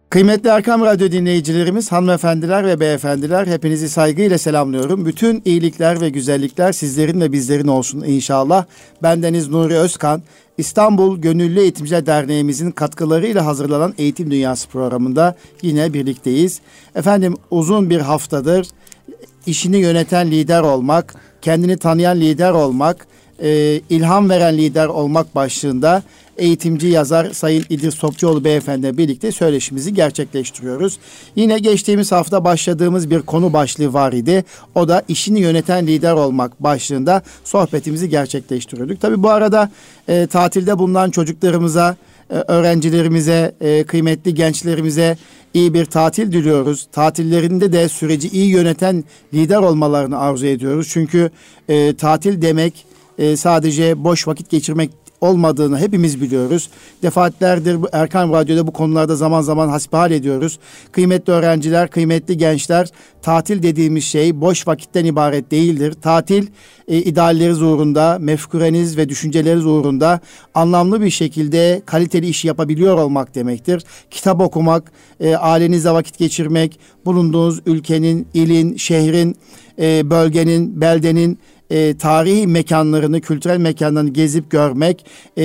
Kıymetli Erkam Radyo dinleyicilerimiz, hanımefendiler ve beyefendiler, hepinizi saygıyla selamlıyorum. Bütün iyilikler ve güzellikler sizlerin ve bizlerin olsun inşallah. Bendeniz Nuri Özkan, İstanbul Gönüllü Eğitimciler Derneğimizin katkılarıyla hazırlanan Eğitim Dünyası programında yine birlikteyiz. Efendim, uzun bir haftadır işini yöneten lider olmak, kendini tanıyan lider olmak, ilham veren lider olmak başlığında eğitimci yazar Sayın İdris Topçuoğlu Beyefendi'yle birlikte söyleşimizi gerçekleştiriyoruz. Yine geçtiğimiz hafta başladığımız bir konu başlığı var idi. O da işini yöneten lider olmak başlığında sohbetimizi gerçekleştiriyorduk. Tabii bu arada tatilde bulunan çocuklarımıza, öğrencilerimize, kıymetli gençlerimize iyi bir tatil diliyoruz. Tatillerinde de süreci iyi yöneten lider olmalarını arzu ediyoruz. Çünkü tatil demek sadece boş vakit geçirmek olmadığını hepimiz biliyoruz. Defaatlerdir Erkam Radyo'da bu konularda zaman zaman hasbihal ediyoruz. Kıymetli öğrenciler, kıymetli gençler, tatil dediğimiz şey boş vakitten ibaret değildir. Tatil idealleriniz uğrunda, mefkureniz ve düşünceleriniz uğrunda anlamlı bir şekilde kaliteli iş yapabiliyor olmak demektir. Kitap okumak, ailenizle vakit geçirmek, bulunduğunuz ülkenin, ilin, şehrin, bölgenin, beldenin tarihi mekanlarını, kültürel mekanlarını gezip görmek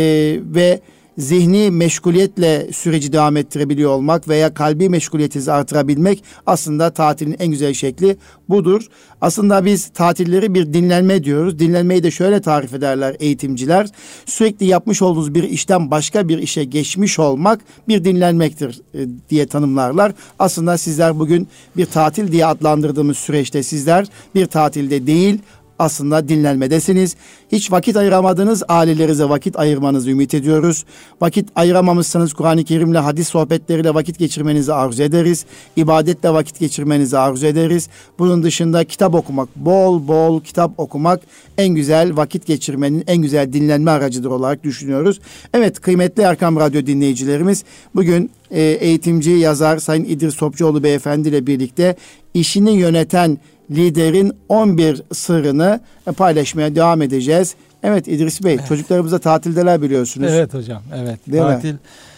ve zihni meşguliyetle süreci devam ettirebiliyor olmak veya kalbi meşguliyetinizi artırabilmek aslında tatilin en güzel şekli budur. Aslında biz tatilleri bir dinlenme diyoruz. Dinlenmeyi de şöyle tarif ederler eğitimciler. Sürekli yapmış olduğunuz bir işten başka bir işe geçmiş olmak bir dinlenmektir diye tanımlarlar. Aslında sizler bugün bir tatil diye adlandırdığımız süreçte sizler bir tatilde değil, aslında dinlenmedesiniz. Hiç vakit ayıramadığınız ailelerinize vakit ayırmanızı ümit ediyoruz. Vakit ayıramamışsanız Kur'an-ı Kerim'le, hadis sohbetleriyle vakit geçirmenizi arzu ederiz. İbadetle vakit geçirmenizi arzu ederiz. Bunun dışında kitap okumak, bol bol kitap okumak en güzel vakit geçirmenin en güzel dinlenme aracıdır olarak düşünüyoruz. Evet, kıymetli Erkam Radyo dinleyicilerimiz, bugün eğitimci yazar Sayın İdris Topçuoğlu Beyefendi ile birlikte işini yöneten liderin 11 sırrını paylaşmaya devam edeceğiz. Evet İdris Bey, çocuklarımız da tatildeler biliyorsunuz. Evet hocam, evet. Tatil.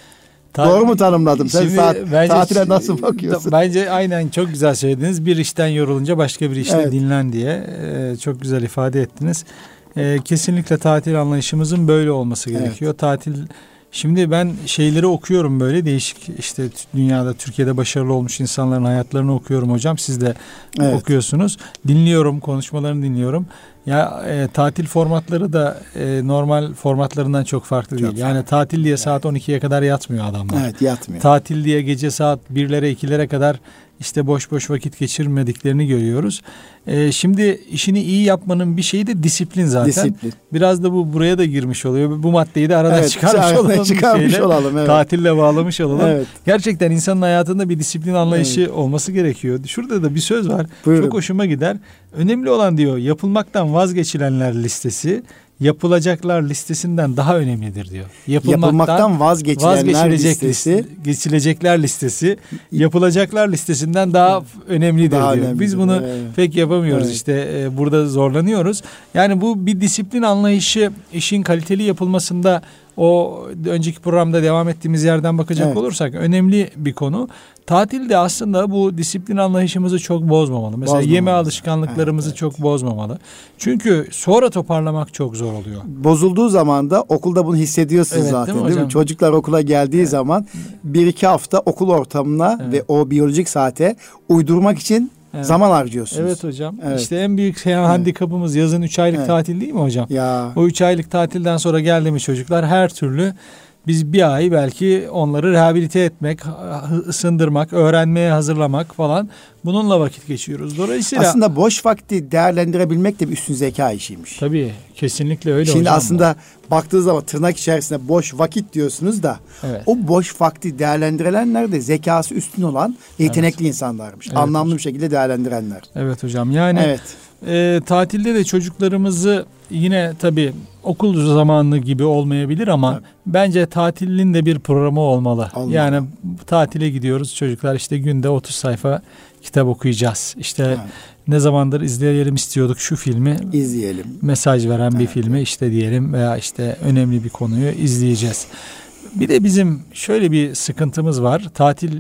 Doğru mu tanımladım? Sen tatile nasıl bakıyorsun? Bence aynen, çok güzel söylediniz. Bir işten yorulunca başka bir işte dinlen diye çok güzel ifade ettiniz. Kesinlikle tatil anlayışımızın böyle olması gerekiyor. Evet. Tatil. Şimdi ben şeyleri okuyorum, böyle değişik, işte dünyada, Türkiye'de başarılı olmuş insanların hayatlarını okuyorum hocam. Siz de okuyorsunuz. Dinliyorum, konuşmalarını dinliyorum. Ya tatil formatları da normal formatlarından çok farklı değil. Yani tatil diye saat 12'ye kadar yatmıyor adamlar. Evet, yatmıyor. Tatil diye gece saat 1'lere 2'lere kadar işte boş boş vakit geçirmediklerini görüyoruz. Şimdi işini iyi yapmanın bir şeyi de disiplin zaten. Disiplin. Biraz da buraya da girmiş oluyor. Bu maddeyi de aradan çıkarmış olalım. Evet. Tatille bağlamış olalım. Evet. Gerçekten insanın hayatında bir disiplin anlayışı olması gerekiyor. Şurada da bir söz var. Buyurun. Çok hoşuma gider. Önemli olan diyor, yapılmaktan vazgeçilenler listesi yapılacaklar listesinden daha önemlidir diyor. Yapılmaktan vazgeçilenler listesi, geçilecekler listesi yapılacaklar listesinden daha önemlidir diyor. Önemlidir. Biz bunu pek yapamıyoruz işte, burada zorlanıyoruz. Yani bu bir disiplin anlayışı, işin kaliteli yapılmasında, o önceki programda devam ettiğimiz yerden bakacak olursak önemli bir konu. Tatilde aslında bu disiplin anlayışımızı çok bozmamalı. Mesela yeme alışkanlıklarımızı çok bozmamalı. Çünkü sonra toparlamak çok zor oluyor. Bozulduğu zaman da okulda bunu hissediyorsunuz zaten, değil mi? Çocuklar okula geldiği zaman 1-2 hafta okul ortamına ve o biyolojik saate uydurmak için zaman harcıyorsunuz. Evet hocam. Evet. İşte en büyük handikapımız yazın 3 aylık tatil değil mi hocam? Ya. O 3 aylık tatilden sonra geldi mi çocuklar, her türlü biz bir ay belki onları rehabilite etmek, ısındırmak, öğrenmeye hazırlamak falan, bununla vakit geçiyoruz. Dolayısıyla aslında boş vakti değerlendirebilmek de bir üstün zeka işiymiş. Tabii, kesinlikle öyle. Şimdi hocam aslında baktığınız zaman tırnak içerisinde boş vakit diyorsunuz da o boş vakti değerlendirenler de zekası üstün olan yetenekli insanlarmış. Evet, anlamlı hocam bir şekilde değerlendirenler. Evet hocam, yani tatilde de çocuklarımızı yine tabii okul zamanı gibi olmayabilir ama bence tatilin de bir programı olmalı. Yani tatile gidiyoruz, çocuklar işte günde 30 sayfa kitap okuyacağız. İşte ne zamandır izleyelim istiyorduk şu filmi. İzleyelim. Mesaj veren bir filmi işte diyelim, veya işte önemli bir konuyu izleyeceğiz. Bir de bizim şöyle bir sıkıntımız var. Tatil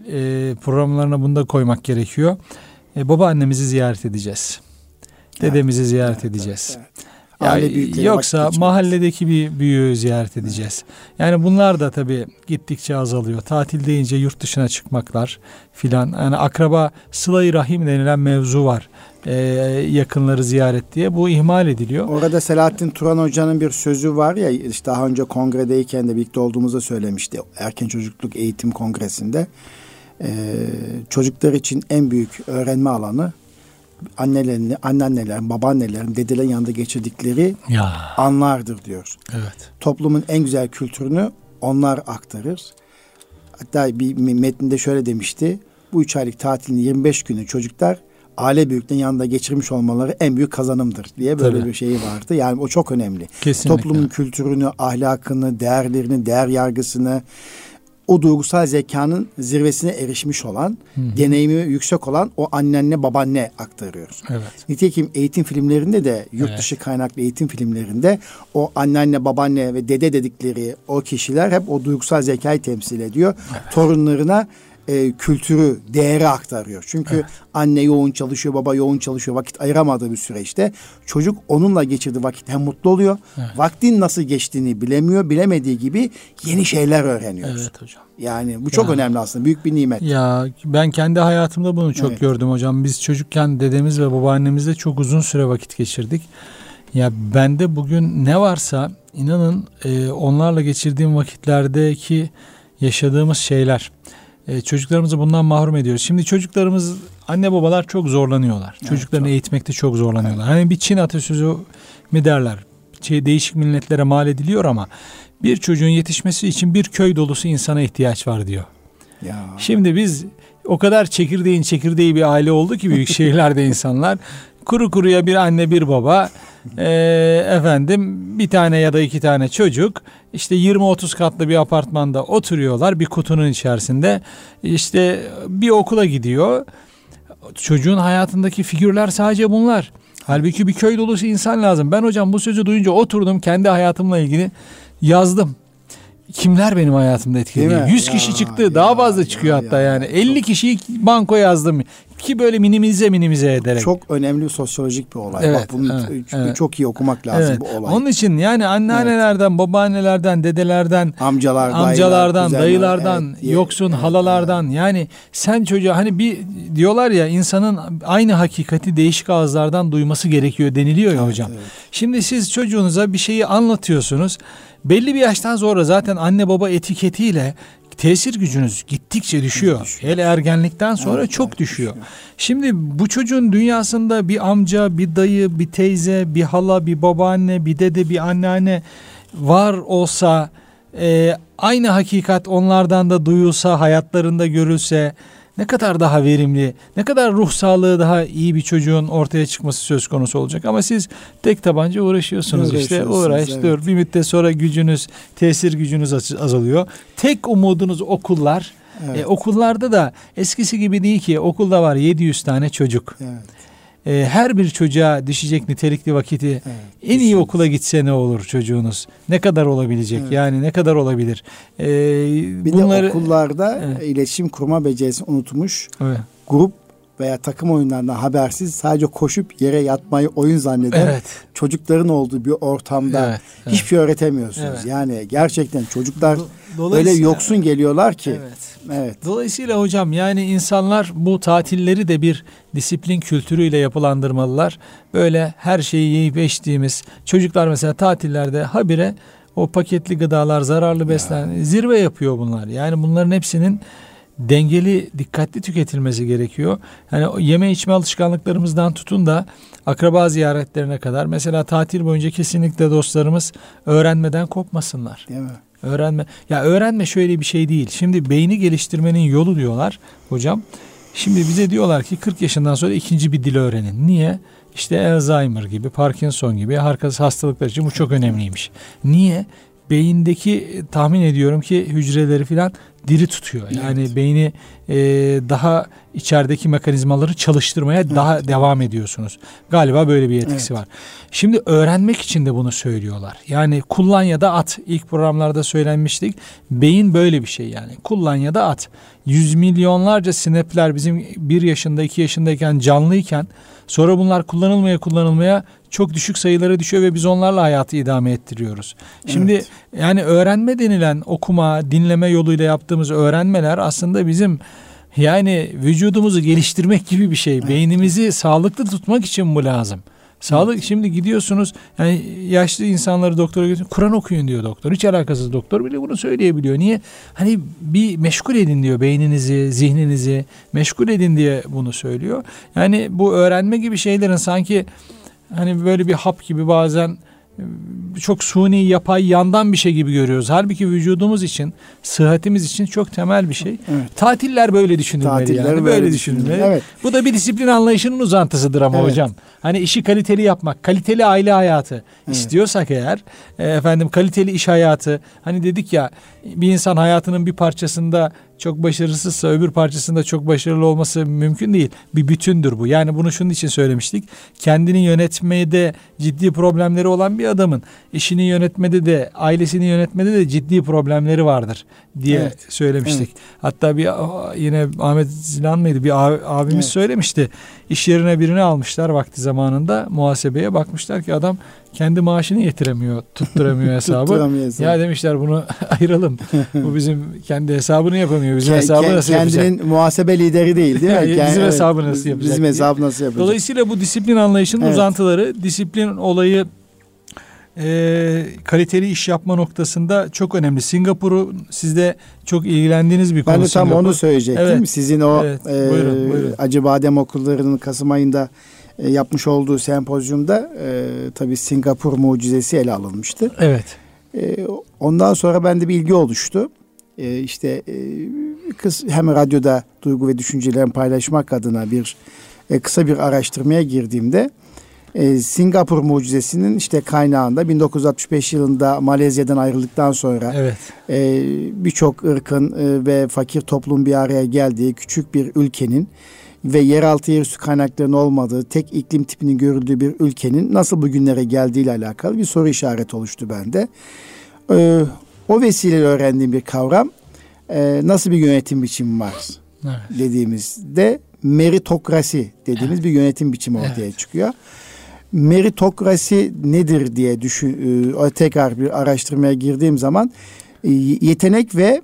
programlarına bunu da koymak gerekiyor. Babaannemizi ziyaret edeceğiz. Dedemizi ziyaret edeceğiz. Yoksa mahalledeki bir büyüğü ziyaret edeceğiz. Yani bunlar da tabii gittikçe azalıyor. Tatil deyince yurt dışına çıkmaklar filan. Yani akraba, sıla-i rahim denilen mevzu var. Yakınları ziyaret diye. Bu ihmal ediliyor. Orada Selahattin Turan Hoca'nın bir sözü var ya, işte daha önce kongredeyken de birlikte olduğumuzda söylemişti. Erken Çocukluk Eğitim Kongresi'nde. Çocuklar için en büyük öğrenme alanı anneannelerin, babaannelerin, dedelerin yanında geçirdikleri anlardır diyor. Evet. Toplumun en güzel kültürünü onlar aktarır. Hatta bir metninde şöyle demişti. Bu 3 aylık tatilin 25 günü çocuklar aile büyüklerinin yanında geçirmiş olmaları en büyük kazanımdır diye böyle bir şey vardı. Yani o çok önemli. Kesinlikle. Toplumun kültürünü, ahlakını, değerlerini, değer yargısını, o duygusal zekanın zirvesine erişmiş olan, deneyimi yüksek olan o annenle babaanne aktarıyoruz. Evet. Nitekim eğitim filmlerinde de, yurt dışı kaynaklı eğitim filmlerinde o anneanne, babaanne ve dede dedikleri o kişiler hep o duygusal zekayı temsil ediyor. Evet. Torunlarına kültürü, değeri aktarıyor. Çünkü anne yoğun çalışıyor, baba yoğun çalışıyor. Vakit ayıramadığı bir süreçte çocuk onunla geçirdiği vakit hem mutlu oluyor. Evet. Vaktin nasıl geçtiğini bilemiyor. Bilemediği gibi yeni şeyler öğreniyor. Evet hocam. Yani bu çok önemli aslında. Büyük bir nimet. Ya ben kendi hayatımda bunu çok gördüm hocam. Biz çocukken dedemiz ve babaannemizle çok uzun süre vakit geçirdik. Ya bende bugün ne varsa inanın onlarla geçirdiğim vakitlerdeki yaşadığımız şeyler, çocuklarımızı bundan mahrum ediyoruz. Şimdi çocuklarımız, anne babalar çok zorlanıyorlar. Evet, çocuklarını eğitmekte çok zorlanıyorlar. Evet. Hani bir Çin atasözü mi derler? Değişik milletlere mal ediliyor ama bir çocuğun yetişmesi için bir köy dolusu insana ihtiyaç var diyor. Ya. Şimdi biz o kadar çekirdeği bir aile oldu ki büyük şehirlerde insanlar. Kuru kuruya bir anne bir baba, bir tane ya da 2 tane çocuk, işte 20-30 katlı bir apartmanda oturuyorlar bir kutunun içerisinde, işte bir okula gidiyor. Çocuğun hayatındaki figürler sadece bunlar. Halbuki bir köy dolusu insan lazım. Ben hocam bu sözü duyunca oturdum, kendi hayatımla ilgili yazdım. Kimler benim hayatımda etkiledi? 100 kişi çıktı. Daha fazla çıkıyor hatta yani. 50 kişiyi banko yazdım. Ki böyle minimize ederek. Çok önemli bir sosyolojik bir olay. Evet, bak bunu çok iyi okumak lazım bu olay. Onun için yani anneannelerden, babaannelerden, dedelerden, amcalardan, dayılardan, yoksun halalardan. Yani sen çocuğa hani bir diyorlar ya, insanın aynı hakikati değişik ağızlardan duyması gerekiyor deniliyor ya hocam. Evet. Şimdi siz çocuğunuza bir şeyi anlatıyorsunuz. Belli bir yaştan sonra zaten anne baba etiketiyle tesir gücünüz gittikçe düşüyor. Hele ergenlikten sonra çok düşüyor. Şimdi bu çocuğun dünyasında bir amca, bir dayı, bir teyze, bir hala, bir babaanne, bir dede, bir anneanne var olsa, aynı hakikat onlardan da duyulsa, hayatlarında görülse ne kadar daha verimli, ne kadar ruh sağlığı daha iyi bir çocuğun ortaya çıkması söz konusu olacak. Ama siz tek tabanca uğraşıyorsunuz işte. Dur bir müddet sonra tesir gücünüz azalıyor. Tek umudunuz okullar. Evet. Okullarda da eskisi gibi değil ki, okulda var 700 tane çocuk. Evet. Her bir çocuğa düşecek nitelikli vakiti en iyi okula gitse ne olur çocuğunuz? Ne kadar olabilecek? Evet. Yani ne kadar olabilir? Bir de okullarda iletişim kurma becerisini unutmuş. Evet. Grup veya takım oyunlarından habersiz sadece koşup yere yatmayı oyun zanneden çocukların olduğu bir ortamda hiçbir şey öğretemiyorsunuz. Evet. Yani gerçekten çocuklar öyle yoksun geliyorlar ki. Evet. Dolayısıyla hocam yani insanlar bu tatilleri de bir disiplin kültürüyle yapılandırmalılar. Böyle her şeyi yiyip içtiğimiz çocuklar mesela tatillerde habire o paketli gıdalar, zararlı beslenme zirve yapıyor bunlar. Yani bunların hepsinin dengeli, dikkatli tüketilmesi gerekiyor. Yani yeme içme alışkanlıklarımızdan tutun da akraba ziyaretlerine kadar. Mesela tatil boyunca kesinlikle dostlarımız öğrenmeden kopmasınlar. Değil mi? Öğrenme şöyle bir şey değil. Şimdi beyni geliştirmenin yolu diyorlar hocam. Şimdi bize diyorlar ki 40 yaşından sonra ikinci bir dil öğrenin. Niye? İşte Alzheimer gibi, Parkinson gibi hastalıklar için bu çok önemliymiş. Niye? Beyindeki tahmin ediyorum ki hücreleri filan diri tutuyor. Yani beyni daha içerideki mekanizmaları çalıştırmaya daha devam ediyorsunuz. Galiba böyle bir etkisi var. Şimdi öğrenmek için de bunu söylüyorlar. Yani kullan ya da at. İlk programlarda söylenmiştik. Beyin böyle bir şey yani. Kullan ya da at. Yüz milyonlarca sinapsler bizim 1 yaşında 2 yaşındayken canlıyken sonra bunlar kullanılmaya çok düşük sayılara düşüyor ve biz onlarla hayatı idame ettiriyoruz. Şimdi yani öğrenme denilen okuma, dinleme yoluyla yaptığımız öğrenmeler aslında bizim yani vücudumuzu geliştirmek gibi bir şey. Beynimizi sağlıklı tutmak için bu lazım. Sağlık şimdi gidiyorsunuz yani yaşlı insanları doktora götürüyor. Kur'an okuyun diyor doktor. Hiç alakasız doktor bile bunu söyleyebiliyor. Niye? Hani bir meşgul edin diyor beyninizi, zihninizi meşgul edin diye bunu söylüyor. Yani bu öğrenme gibi şeylerin sanki hani böyle bir hap gibi bazen çok suni, yapay, yandan bir şey gibi görüyoruz. Halbuki vücudumuz için, sıhhatimiz için çok temel bir şey. Evet. Tatiller böyle düşünülmeli. Tatiller yani. Böyle düşünülmeli. Evet. Bu da bir disiplin anlayışının uzantısıdır ama hocam. Hani işi kaliteli yapmak, kaliteli aile hayatı istiyorsak eğer, kaliteli iş hayatı. Hani dedik ya bir insan hayatının bir parçasında çok başarısızsa öbür parçasında çok başarılı olması mümkün değil. Bir bütündür bu. Yani bunu şunun için söylemiştik. Kendini yönetmede ciddi problemleri olan bir adamın işini yönetmede de ailesini yönetmede de ciddi problemleri vardır diye söylemiştik. Hatta yine Ahmet Zilan mıydı? Bir abimiz söylemişti. İş yerine birini almışlar vakti zamanında muhasebeye bakmışlar ki adam kendi maaşını yetiremiyor, tutturamıyor hesabı. Ya demişler bunu ayıralım. Bu bizim kendi hesabını yapamıyor. Bizim hesabı nasıl yapacak? Kendinin muhasebe lideri değil mi? Bizim hesabı nasıl yapacak? Bizim hesabı nasıl yapacak? Dolayısıyla bu disiplin anlayışının uzantıları, disiplin olayı kaliteli iş yapma noktasında çok önemli. Singapur'u sizde çok ilgilendiğiniz bir konu. Ben de tam onu söyleyecektim. Sizin o buyurun. Acıbadem Okulları'nın Kasım ayında yapmış olduğu sempozyumda tabii Singapur mucizesi ele alınmıştı. Evet. Ondan sonra bende bir ilgi oluştu. Hem radyoda duygu ve düşüncelerimi paylaşmak adına kısa bir araştırmaya girdiğimde Singapur mucizesinin kaynağında 1965 yılında Malezya'dan ayrıldıktan sonra birçok ırkın ve fakir toplum bir araya geldiği küçük bir ülkenin ve yeraltı yerüstü kaynaklarının olmadığı tek iklim tipinin görüldüğü bir ülkenin nasıl bugünlere geldiğiyle alakalı bir soru işareti oluştu bende. O vesileyle öğrendiğim bir kavram nasıl bir yönetim biçimi var dediğimizde meritokrasi dediğimiz bir yönetim biçimi ortaya çıkıyor. Meritokrasi nedir diye tekrar bir araştırmaya girdiğim zaman yetenek ve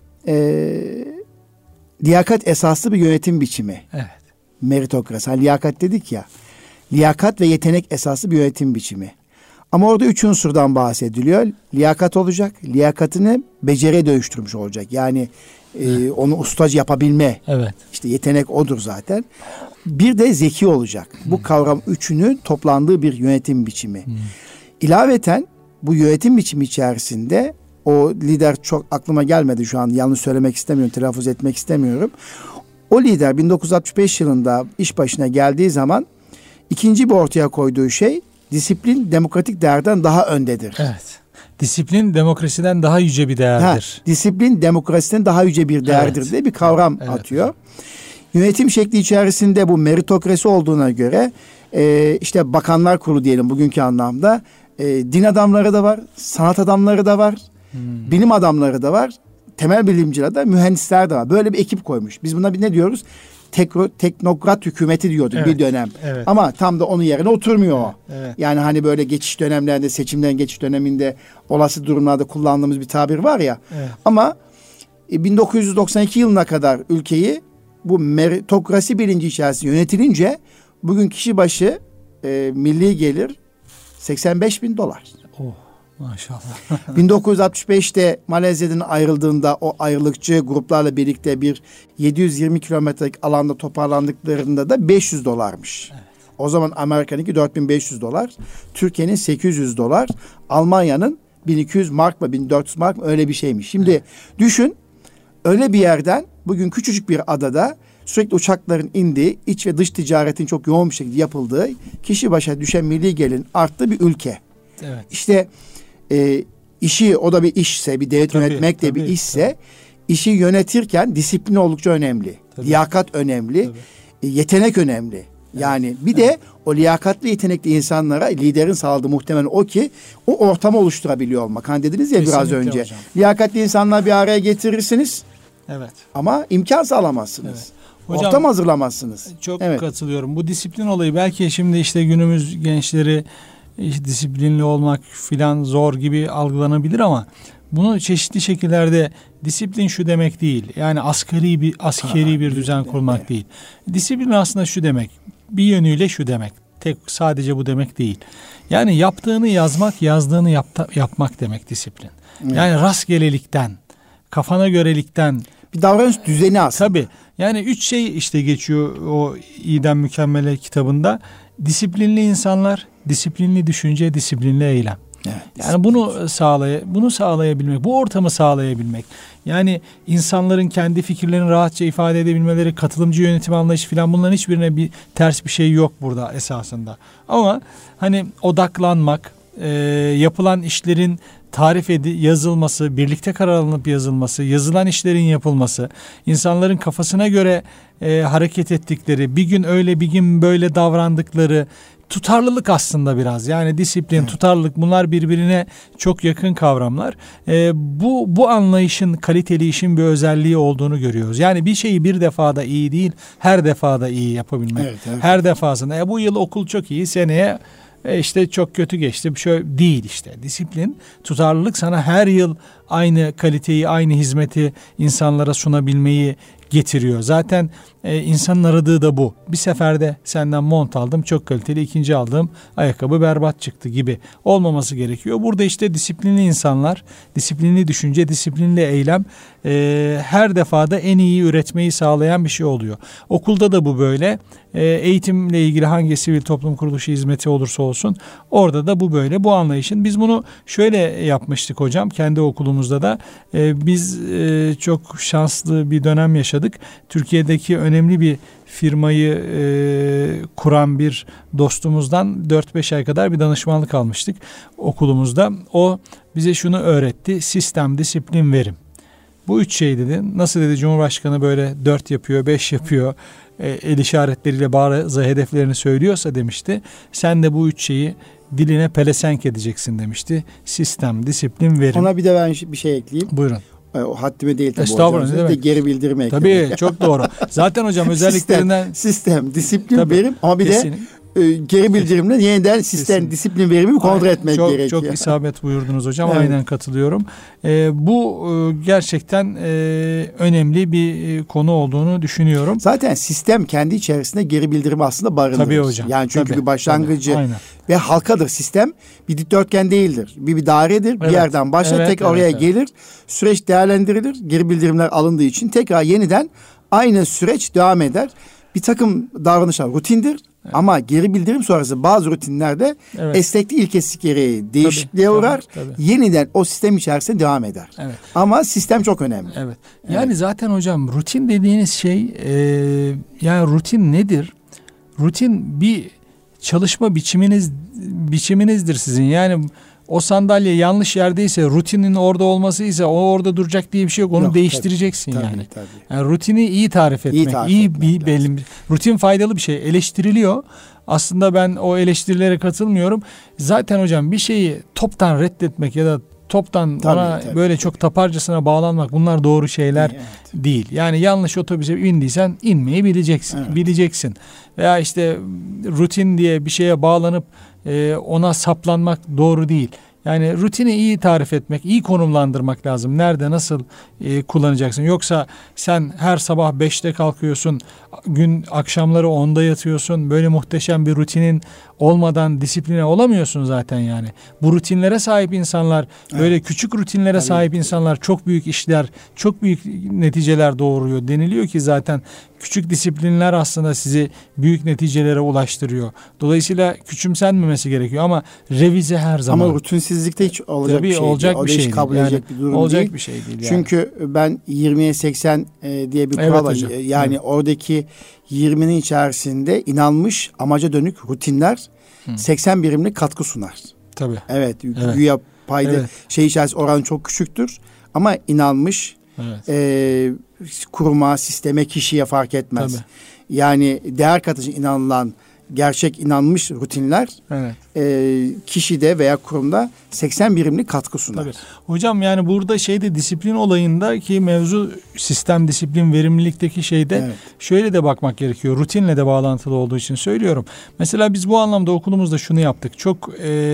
liyakat esaslı bir yönetim biçimi. Evet. Meritokrasi. Hani liyakat dedik ya. Liyakat ve yetenek esaslı bir yönetim biçimi. Ama orada 3 unsurdan bahsediliyor. Liyakat olacak. Liyakatını beceriye dönüştürmüş olacak. Yani onu ustaca yapabilme. Evet. Yetenek odur zaten. Bir de zeki olacak. Bu kavram üçünün toplandığı bir yönetim biçimi. İlaveten bu yönetim biçimi içerisinde o lider çok aklıma gelmedi şu an. Yanlış söylemek istemiyorum, telaffuz etmek istemiyorum. O lider 1965 yılında iş başına geldiği zaman ikinci bir ortaya koyduğu şey disiplin demokratik değerden daha öndedir. Evet. Disiplin demokrasiden daha yüce bir değerdir. Disiplin demokrasiden daha yüce bir değerdir diye bir kavram atıyor. Yönetim şekli içerisinde bu meritokrasi olduğuna göre bakanlar kurulu diyelim bugünkü anlamda din adamları da var, sanat adamları da var, bilim adamları da var, temel bilimciler de, mühendisler de var. Böyle bir ekip koymuş. Biz buna ne diyoruz? Teknokrat hükümeti diyorduk bir dönem. Evet. Ama tam da onun yerine oturmuyor o. Evet. Yani hani böyle geçiş dönemlerde, seçimden geçiş döneminde olası durumlarda kullandığımız bir tabir var ya. Evet. Ama 1992 yılına kadar ülkeyi bu meritokrasi bilinci içerisinde yönetilince bugün kişi başı milli gelir $85.000. Oh, maşallah. 1965'te Malezya'dan ayrıldığında o ayrılıkçı gruplarla birlikte bir 720 kilometrelik alanda toparlandıklarında da $500'mış. Evet. O zaman Amerika'nınki $4.500, Türkiye'nin $800, Almanya'nın 1200 mark mı 1400 mark mı öyle bir şeymiş. Şimdi düşün, öyle bir yerden bugün küçücük bir adada sürekli uçakların indiği, iç ve dış ticaretin çok yoğun bir şekilde yapıldığı, kişi başına düşen milli gelirin arttığı bir ülke. Evet. İşi o da bir işse, bir devlet yönetmek de bir işse, işi yönetirken disiplin oldukça önemli. Tabii. Liyakat önemli. Tabii. Yetenek önemli. Yani bir de o liyakatli, yetenekli insanlara liderin sağladığı muhtemelen o ki o ortamı oluşturabiliyor olmak. Hani dediniz ya biraz Kesinlikle önce. hocam. Liyakatli insanlar bir araya getirirsiniz. Evet. Ama imkan sağlamazsınız. Evet. Hocam, ortam hazırlamazsınız. Çok katılıyorum. Bu disiplin olayı belki şimdi işte günümüz gençleri işte disiplinli olmak filan zor gibi algılanabilir ama bunu çeşitli şekillerde disiplin şu demek değil. Yani askeri bir düzen kurmak değil. Disiplin aslında şu demek. Bir yönüyle şu demek. Tek sadece bu demek değil. Yani yaptığını yazmak, yazdığını yapmak demek disiplin. Evet. Yani rastgelelikten, kafana görelikten bir davranış düzeni aslında. Tabii. Yani 3 şey işte geçiyor o İyiden Mükemmele kitabında. Disiplinli insanlar, disiplinli düşünce, disiplinli eylem. Evet, yani bunu sağlayabilmek, bu ortamı sağlayabilmek. Yani insanların kendi fikirlerini rahatça ifade edebilmeleri, katılımcı yönetim anlayışı falan, bunların hiçbirine bir ters bir şey yok burada esasında. Ama hani odaklanmak, yapılan işlerin yazılması, birlikte karar alınıp yazılması, yazılan işlerin yapılması, insanların kafasına göre hareket ettikleri, bir gün öyle bir gün böyle davrandıkları, tutarlılık aslında biraz. Yani disiplin, tutarlılık, bunlar birbirine çok yakın kavramlar. Bu anlayışın, kaliteli işin bir özelliği olduğunu görüyoruz. Yani bir şeyi bir defada iyi değil, her defada iyi yapabilmek. Evet. Her defasında bu yıl okul çok iyi, seneye işte çok kötü geçti. Bir şey değil işte. Disiplin, tutarlılık sana her yıl aynı kaliteyi, aynı hizmeti insanlara sunabilmeyi getiriyor. Zaten insanın aradığı da bu. Bir seferde senden mont aldım, çok kaliteli, ikinci aldığım ayakkabı berbat çıktı gibi olmaması gerekiyor. Burada işte disiplinli insanlar, disiplinli düşünce, disiplinli eylem her defada en iyi üretmeyi sağlayan bir şey oluyor. Okulda da bu böyle. Eğitimle ilgili hangi sivil toplum kuruluşu hizmeti olursa olsun orada da bu böyle. Bu anlayışın, biz bunu şöyle yapmıştık hocam kendi okulumuzda da. Biz çok şanslı bir dönem yaşadık. Türkiye'deki önemli bir firmayı kuran bir dostumuzdan 4-5 ay kadar bir danışmanlık almıştık okulumuzda. O bize şunu öğretti: sistem, disiplin, verim. Bu 3 şey dedi. Nasıl dedi Cumhurbaşkanı böyle 4 yapıyor, 5 yapıyor, el işaretleriyle bazı hedeflerini söylüyorsa demişti, sen de bu 3 şeyi diline pelesenk edeceksin demişti. Sistem, disiplin, verim. Ona bir de ben bir şey ekleyeyim. Buyurun. O haddime değil tabii Estağfurullah, hocam. De geri bildirme eklemek. Tabii çok doğru. Zaten hocam özelliklerinden sistem, disiplin, verim ama bir de geri bildirimle yeniden sistem, disiplin, verimi kontrol etmek gerekiyor. Çok isabet buyurdunuz hocam. Evet. Aynen katılıyorum. Bu gerçekten önemli bir konu olduğunu düşünüyorum. Zaten sistem kendi içerisinde geri bildirimi aslında barındırır. Tabii hocam. Yani çünkü bir başlangıcı ve halkadır sistem. Bir dikdörtgen değildir. Bir dairedir. Evet. Bir yerden başlar, tekrar oraya gelir. Süreç değerlendirilir. Geri bildirimler alındığı için tekrar yeniden aynı süreç devam eder. Bir takım davranışlar rutindir. Evet. Ama geri bildirim sonrası bazı rutinlerde esneklik ilkesi gereği değişikliğe uğrar. Tabii. Yeniden o sistem içerisinde devam eder. Evet. Ama sistem çok önemli. Evet. Yani zaten hocam rutin dediğiniz şey yani rutin nedir? Rutin bir çalışma biçiminizdir sizin. Yani o sandalye yanlış yerdeyse, rutinin orada olmasıysa o orada duracak diye bir şey yok. Onu değiştireceksin tabii, yani. Tabii. Yani rutini iyi tarif etmek. Rutin faydalı bir şey. Eleştiriliyor. Aslında ben o eleştirilere katılmıyorum. Zaten hocam bir şeyi toptan reddetmek ya da toptan ona böyle çok taparcasına bağlanmak, bunlar doğru şeyler değil. Yani yanlış otobüse bindiysen inmeyi bileceksin. Evet. Bileceksin. Veya işte rutin diye bir şeye bağlanıp ona saplanmak doğru değil. Yani rutini iyi tarif etmek, iyi konumlandırmak lazım. Nerede, nasıl kullanacaksın? Yoksa sen her sabah 5'te kalkıyorsun, gün akşamları 10'da yatıyorsun. Böyle muhteşem bir rutinin olmadan disipline olamıyorsun zaten yani. Bu rutinlere sahip insanlar, böyle küçük rutinlere sahip insanlar çok büyük işler, çok büyük neticeler doğuruyor. Deniliyor ki zaten küçük disiplinler aslında sizi büyük neticelere ulaştırıyor. Dolayısıyla küçümsenmemesi gerekiyor ama revize her zaman. Ama rutinsizlikte hiç olacak bir şey olacak değil. Bir şey kabul edecek bir durum olacak değil. Bir şey değil yani. Çünkü ben 20'ye 80 diye bir kural var. Yani oradaki 20'nin içerisinde inanmış amaca dönük rutinler 80 birimlik katkı sunar. Tabii. Evet. Güya payda şey içerisinde oran çok küçüktür ama inanmış kuruma, sisteme, kişiye fark etmez. Tabii. Yani değer katıcı inanılan, gerçek inanmış rutinler kişide veya kurumda 80 birimlik katkı sunar. Tabii. Hocam yani burada disiplin olayındaki mevzu sistem, disiplin, verimlilikteki şöyle de bakmak gerekiyor. Rutinle de bağlantılı olduğu için söylüyorum. Mesela biz bu anlamda okulumuzda şunu yaptık. Çok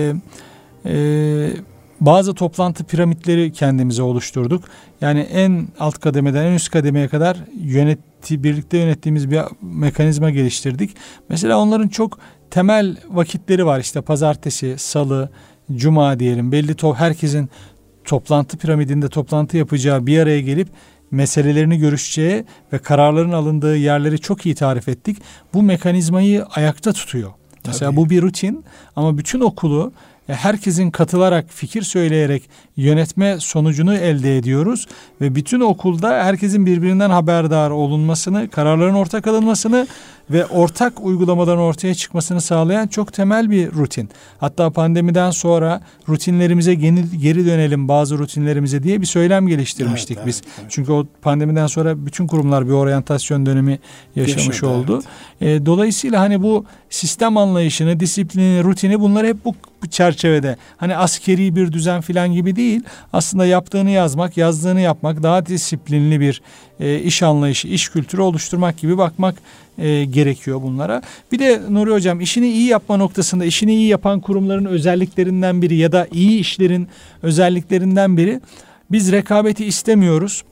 bazı toplantı piramitleri kendimize oluşturduk. Yani en alt kademeden en üst kademeye kadar birlikte yönettiğimiz bir mekanizma geliştirdik. Mesela onların çok temel vakitleri var. İşte pazartesi, salı, cuma diyelim. Belli herkesin toplantı piramidinde toplantı yapacağı, bir araya gelip meselelerini görüşeceği ve kararların alındığı yerleri çok iyi tarif ettik. Bu mekanizmayı ayakta tutuyor. Mesela Tabii. bu bir rutin ama bütün okulu herkesin katılarak, fikir söyleyerek yönetme sonucunu elde ediyoruz ve bütün okulda herkesin birbirinden haberdar olunmasını, kararların ortak alınmasını ve ortak uygulamaların ortaya çıkmasını sağlayan çok temel bir rutin. Hatta pandemiden sonra rutinlerimize geri dönelim, bazı rutinlerimize diye bir söylem geliştirmiştik biz. Evet. Çünkü o pandemiden sonra bütün kurumlar bir oryantasyon dönemi yaşamış oldu. Evet. Dolayısıyla hani bu sistem anlayışını, disiplini, rutini, bunlar hep bu çerçevede. Hani askeri bir düzen filan gibi değil. Aslında yaptığını yazmak, yazdığını yapmak, daha disiplinli bir iş anlayışı, iş kültürü oluşturmak gibi bakmak gerekiyor bunlara. Bir de Nuri Hocam, işini iyi yapma noktasında işini iyi yapan kurumların özelliklerinden biri ya da iyi işlerin özelliklerinden biri, biz rekabeti istemiyoruz.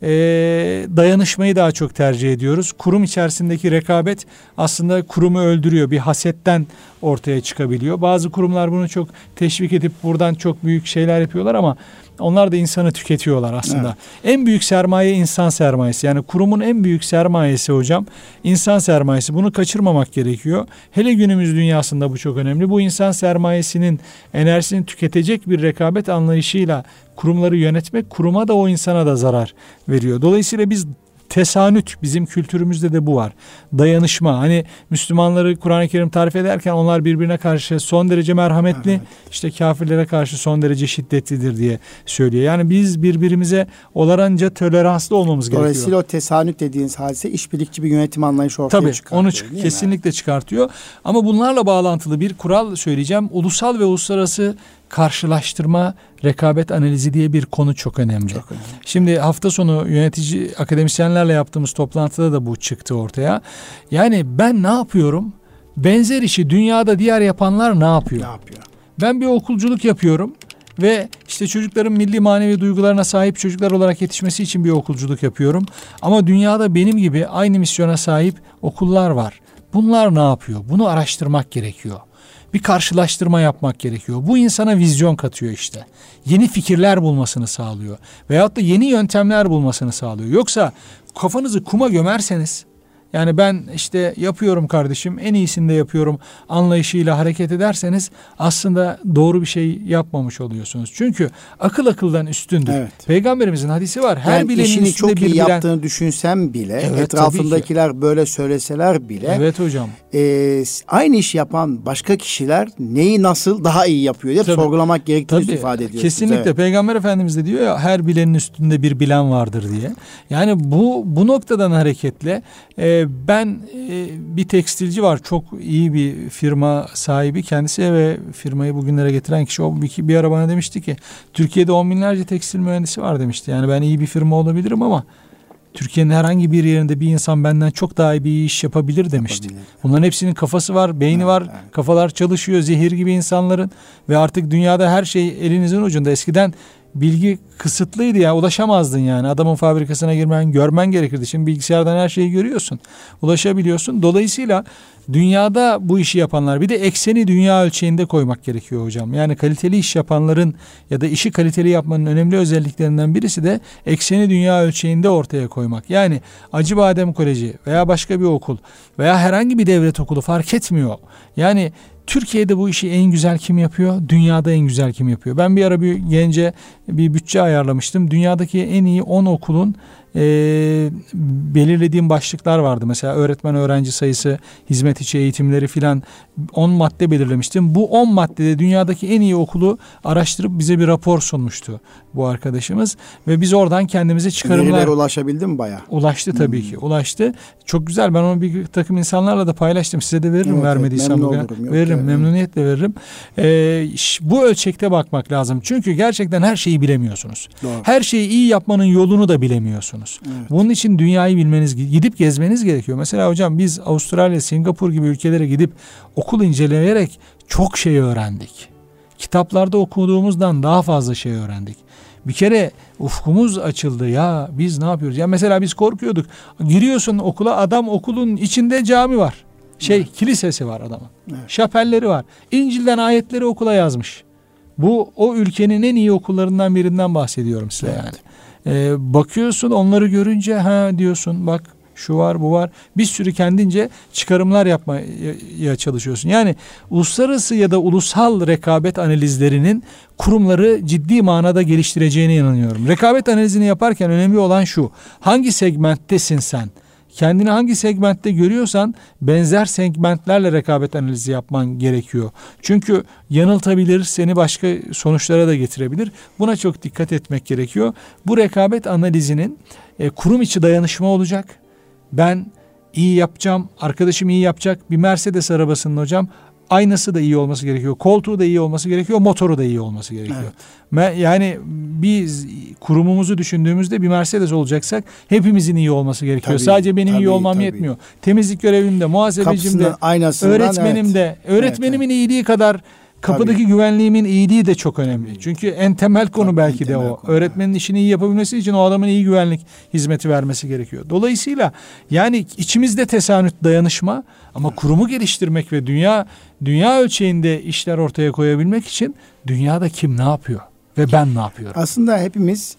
Dayanışmayı daha çok tercih ediyoruz. Kurum içerisindeki rekabet aslında kurumu öldürüyor. Bir hasetten ortaya çıkabiliyor. Bazı kurumlar bunu çok teşvik edip buradan çok büyük şeyler yapıyorlar ama onlar da insanı tüketiyorlar aslında. Evet. En büyük sermaye insan sermayesi. Yani kurumun en büyük sermayesi hocam insan sermayesi. Bunu kaçırmamak gerekiyor. Hele günümüz dünyasında bu çok önemli. Bu insan sermayesinin enerjisini tüketecek bir rekabet anlayışıyla kurumları yönetmek, kuruma da o insana da zarar veriyor. Dolayısıyla biz tesanüt, bizim kültürümüzde de bu var. Dayanışma. Hani Müslümanları Kur'an-ı Kerim tarif ederken onlar birbirine karşı son derece merhametli, işte kafirlere karşı son derece şiddetlidir diye söylüyor. Yani biz birbirimize olaranca toleranslı olmamız gerekiyor. Dolayısıyla o tesanüt dediğiniz hadise işbirlikçi bir yönetim anlayışı ortaya çıkartıyor. Tabii onu kesinlikle çıkartıyor. Ama bunlarla bağlantılı bir kural söyleyeceğim. Ulusal ve uluslararası karşılaştırma, rekabet analizi diye bir konu çok önemli. Çok önemli. Şimdi hafta sonu yönetici akademisyenlerle yaptığımız toplantıda da bu çıktı ortaya. Yani ben ne yapıyorum? Benzer işi dünyada diğer yapanlar ne yapıyor? Ben bir okulculuk yapıyorum ve işte çocukların milli manevi duygularına sahip çocuklar olarak yetişmesi için bir okulculuk yapıyorum. Ama dünyada benim gibi aynı misyona sahip okullar var. Bunlar ne yapıyor? Bunu araştırmak gerekiyor. Bir karşılaştırma yapmak gerekiyor. Bu insana vizyon katıyor işte. Yeni fikirler bulmasını sağlıyor. Veyahut da yeni yöntemler bulmasını sağlıyor. Yoksa kafanızı kuma gömerseniz, yani ben işte yapıyorum kardeşim, en iyisini de yapıyorum anlayışıyla hareket ederseniz aslında doğru bir şey yapmamış oluyorsunuz. Çünkü akıl akıldan üstündür. Evet. Peygamberimizin hadisi var. Her bilenin işini çok iyi yaptığını düşünsem bile, etrafındakiler böyle söyleseler bile, evet hocam, aynı iş yapan başka kişiler neyi nasıl daha iyi yapıyor diye sorgulamak gerektiğini ifade ediyorsunuz. Kesinlikle. Evet. Peygamber Efendimiz de diyor ya, her bilenin üstünde bir bilen vardır diye. Yani bu noktadan hareketle ben bir tekstilci var, çok iyi bir firma sahibi kendisi ve firmayı bugünlere getiren kişi, o bir ara bana demişti ki Türkiye'de 10 binlerce tekstil mühendisi var demişti. Yani ben iyi bir firma olabilirim ama Türkiye'nin herhangi bir yerinde bir insan benden çok daha iyi bir iş yapabilir demişti. Bunların hepsinin kafası var, beyni var, kafalar çalışıyor, zehir gibi insanların ve artık dünyada her şey elinizin ucunda. Eskiden bilgi kısıtlıydı ya, ulaşamazdın yani. Adamın fabrikasına görmen gerekirdi. Şimdi bilgisayardan her şeyi görüyorsun. Ulaşabiliyorsun. Dolayısıyla dünyada bu işi yapanlar, bir de ekseni dünya ölçeğinde koymak gerekiyor hocam. Yani kaliteli iş yapanların ya da işi kaliteli yapmanın önemli özelliklerinden birisi de ekseni dünya ölçeğinde ortaya koymak. Yani Acıbadem Koleji veya başka bir okul veya herhangi bir devlet okulu fark etmiyor. Yani Türkiye'de bu işi en güzel kim yapıyor? Dünyada en güzel kim yapıyor? Ben bir ara bir gence bir bütçe ayarlamıştım. Dünyadaki en iyi 10 okulun belirlediğim başlıklar vardı. Mesela öğretmen öğrenci sayısı, hizmet içi eğitimleri filan 10 madde belirlemiştim. Bu 10 maddede dünyadaki en iyi okulu araştırıp bize bir rapor sunmuştu bu arkadaşımız. Ve biz oradan kendimize çıkarımlar... Verilere ulaşabildi mi bayağı? Ulaştı tabii ki. Ulaştı. Çok güzel. Ben onu bir takım insanlarla da paylaştım. Size de veririm, vermediysem bugün. Veririm. Yani. Memnuniyetle veririm. Bu ölçekte bakmak lazım. Çünkü gerçekten her şeyi bilemiyorsunuz. Doğru. Her şeyi iyi yapmanın yolunu da bilemiyorsunuz. Evet. Bunun için dünyayı bilmeniz, gidip gezmeniz gerekiyor. Mesela hocam biz Avustralya, Singapur gibi ülkelere gidip okul inceleyerek çok şey öğrendik. Kitaplarda okuduğumuzdan daha fazla şey öğrendik. Bir kere ufkumuz açıldı ya, biz ne yapıyoruz? Ya mesela biz korkuyorduk. Giriyorsun okula, adam okulun içinde cami var. Kilisesi var adamın. Evet. Şapelleri var. İncil'den ayetleri okula yazmış. Bu o ülkenin en iyi okullarından birinden bahsediyorum size yani. Bakıyorsun onları görünce diyorsun bak şu var bu var. Bir sürü kendince çıkarımlar yapmaya çalışıyorsun. Yani uluslararası ya da ulusal rekabet analizlerinin kurumları ciddi manada geliştireceğine inanıyorum. Rekabet analizini yaparken önemli olan şu: hangi segmenttesin sen? Kendini hangi segmentte görüyorsan benzer segmentlerle rekabet analizi yapman gerekiyor. Çünkü yanıltabilir, seni başka sonuçlara da getirebilir. Buna çok dikkat etmek gerekiyor. Bu rekabet analizinin kurum içi dayanışma olacak. Ben iyi yapacağım, arkadaşım iyi yapacak. Bir Mercedes arabasının hocam aynası da iyi olması gerekiyor. Koltuğu da iyi olması gerekiyor. Motoru da iyi olması gerekiyor. Evet. Yani biz kurumumuzu düşündüğümüzde bir Mercedes olacaksak hepimizin iyi olması gerekiyor. Tabii, sadece benim iyi olmam yetmiyor. Temizlik görevimde, muhasebecimde, öğretmenimde, öğretmenimin iyiliği kadar kapıdaki güvenliğimin iyiliği de çok önemli. Çünkü en temel konu belki de o. Öğretmenin işini iyi yapabilmesi için o adamın iyi güvenlik hizmeti vermesi gerekiyor. Dolayısıyla yani içimizde tesanüt, dayanışma ama kurumu geliştirmek ve dünya ölçeğinde işler ortaya koyabilmek için dünyada kim ne yapıyor ve ben ne yapıyorum? Aslında hepimiz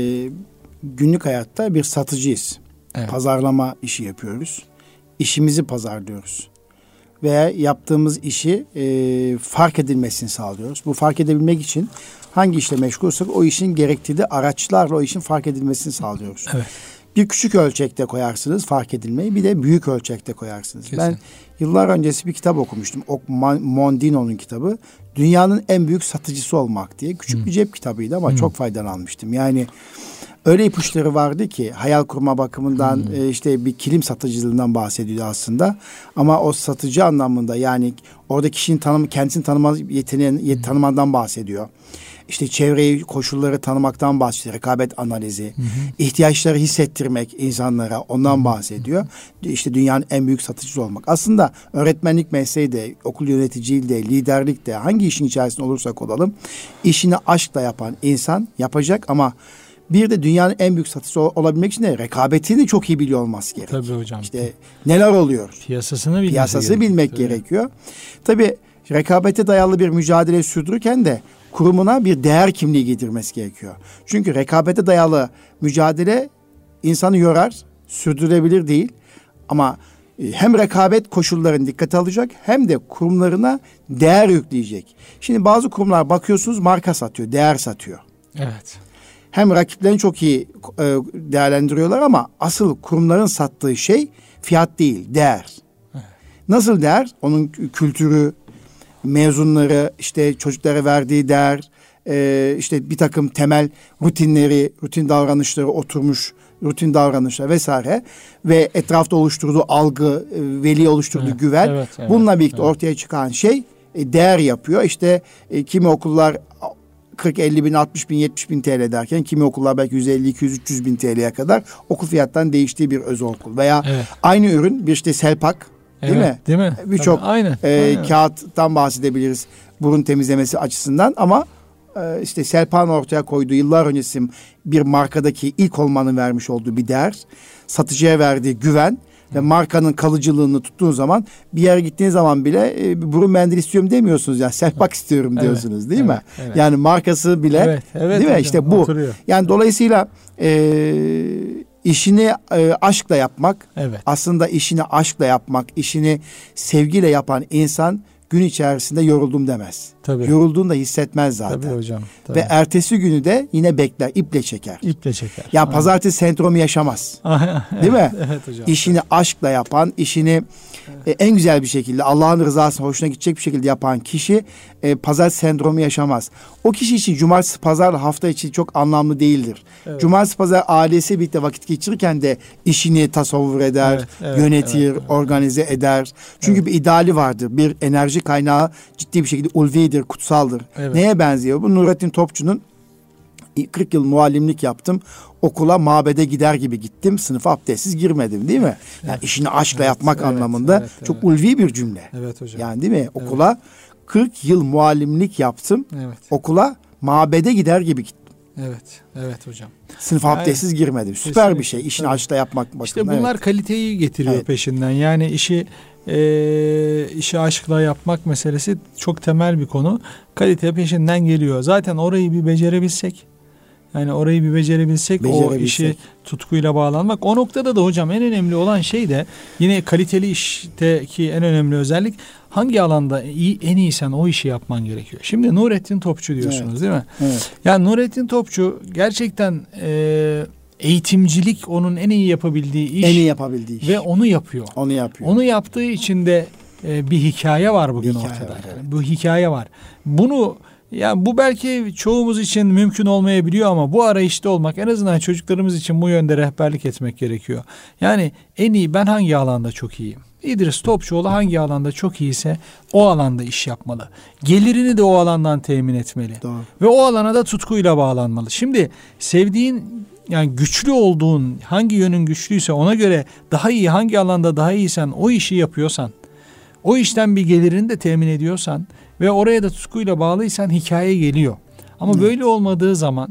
günlük hayatta bir satıcıyız. Evet. Pazarlama işi yapıyoruz. İşimizi pazarlıyoruz. Veya yaptığımız işi fark edilmesini sağlıyoruz. Bu fark edebilmek için hangi işle meşgulsek o işin gerektirdiği araçlarla o işin fark edilmesini sağlıyoruz. Evet. Bir küçük ölçekte koyarsınız fark edilmeyi, bir de büyük ölçekte koyarsınız. Kesin. Ben yıllar öncesi bir kitap okumuştum. Mondino'nun kitabı. Dünyanın en büyük satıcısı olmak diye. Küçük bir cep kitabıydı ama çok faydalanmıştım. Yani öyle ipuçları vardı ki hayal kurma bakımından işte bir kilim satıcılığından bahsediyordu aslında. Ama o satıcı anlamında yani orada kişinin kendisini tanıma yeteneğini tanımadan bahsediyor. İşte çevreyi, koşulları tanımaktan bahsediyor. Rekabet analizi, ihtiyaçları hissettirmek insanlara, ondan bahsediyor. İşte dünyanın en büyük satıcısı olmak. Aslında öğretmenlik mesleği de, okul yöneticiliği de, liderlik de, hangi işin içerisinde olursak olalım, işini aşkla yapan insan yapacak ama bir de dünyanın en büyük satıcısı olabilmek için de rekabetini çok iyi biliyor olması gerekiyor. Tabii hocam. İşte neler oluyor? Piyasası bilmek gerekiyor. Tabii rekabete dayalı bir mücadele sürdürürken de kurumuna bir değer kimliği getirmesi gerekiyor. Çünkü rekabete dayalı mücadele insanı yorar, sürdürülebilir değil. Ama hem rekabet koşullarını dikkate alacak hem de kurumlarına değer yükleyecek. Şimdi bazı kurumlar bakıyorsunuz marka satıyor, değer satıyor. Evet. Hem rakiplerini çok iyi değerlendiriyorlar ama asıl kurumların sattığı şey fiyat değil, değer. Evet. Nasıl değer? Onun kültürü, mezunları, işte çocuklara verdiği değer, işte bir takım temel rutinleri, rutin davranışları oturmuş, rutin davranışlar vesaire ve etrafta oluşturduğu algı, veli oluşturduğu güven, bununla birlikte ortaya çıkan şey değer yapıyor. İşte kimi okullar 40-50 bin, 60 bin, 70 bin TL derken kimi okullar belki 150, 200, 300 bin TL'ye kadar okul fiyattan değiştiği bir özel okul. Veya aynı ürün bir işte Selpak, değil mi? Değil mi? Birçok kağıttan bahsedebiliriz burun temizlemesi açısından ama işte Selpak'ın ortaya koyduğu yıllar öncesi bir markadaki ilk olmanın vermiş olduğu bir değer, satıcıya verdiği güven ve markanın kalıcılığını tuttuğun zaman bir yere gittiğiniz zaman bile burun mendil istiyorum demiyorsunuz ya, Selpak istiyorum diyorsunuz değil mi? Evet. Yani markası bile değil mi? İşte bu. Oturuyor. Yani dolayısıyla işini aşkla yapmak, aslında işini aşkla yapmak, işini sevgiyle yapan insan gün içerisinde yoruldum demez. Tabii. Yorulduğunu da hissetmez zaten. Tabii hocam. Tabii. Ve ertesi günü de yine bekler, iple çeker. İple çeker. Ya pazartesi sendromu yaşamaz. Değil mi? Evet hocam. İşini aşkla yapan, işini en güzel bir şekilde, Allah'ın rızasına hoşuna gidecek bir şekilde yapan kişi pazartesi sendromu yaşamaz. O kişi için cumartesi pazar hafta içi çok anlamlı değildir. Evet. Cumartesi pazar ailesi birlikte vakit geçirirken de işini tasavvur eder, yönetir, organize eder. Çünkü bir ideali vardır. Bir enerji kaynağı ciddi bir şekilde ulvidir, kutsaldır. Evet. Neye benziyor? Bu Nurettin Topçu'nun 40 yıl muallimlik yaptım. Okula mabede gider gibi gittim. Sınıfa abdestsiz girmedim, değil mi? Yani işini aşkla yapmak anlamında çok ulvi bir cümle. Evet hocam. Yani değil mi? Okula 40 yıl muallimlik yaptım. Evet. Okula mabede gider gibi gittim. Evet. Evet hocam. Sınıfa abdestsiz girmedim. Süper kesinlikle bir şey. İşini aşkla yapmak bakımından. İşte bunlar kaliteyi getiriyor peşinden. Yani işi aşkla yapmak meselesi çok temel bir konu. Kalite peşinden geliyor. Zaten orayı bir becerebilsek, o işi tutkuyla bağlanmak. O noktada da hocam en önemli olan şey de yine kaliteli işteki en önemli özellik, hangi alanda en iyi sen o işi yapman gerekiyor. Şimdi Nurettin Topçu diyorsunuz değil mi? Evet. Yani Nurettin Topçu gerçekten eğitimcilik onun en iyi yapabildiği iş. En iyi yapabildiği iş. Ve onu yapıyor. Onu yaptığı için de bir hikaye var bugün ortada. Evet. Bu hikaye var. Bu belki çoğumuz için mümkün olmayabiliyor ama bu arayışta olmak, en azından çocuklarımız için bu yönde rehberlik etmek gerekiyor. Yani en iyi ben hangi alanda çok iyiyim? İdris Topçuoğlu hangi alanda çok iyiyse o alanda iş yapmalı. Gelirini de o alandan temin etmeli. Doğru. Ve o alana da tutkuyla bağlanmalı. Şimdi sevdiğin, yani güçlü olduğun hangi yönün güçlüyse ona göre daha iyi, hangi alanda daha iyisen o işi yapıyorsan, o işten bir gelirini de temin ediyorsan ve oraya da tutkuyla bağlıysan hikaye geliyor. Ama böyle olmadığı zaman,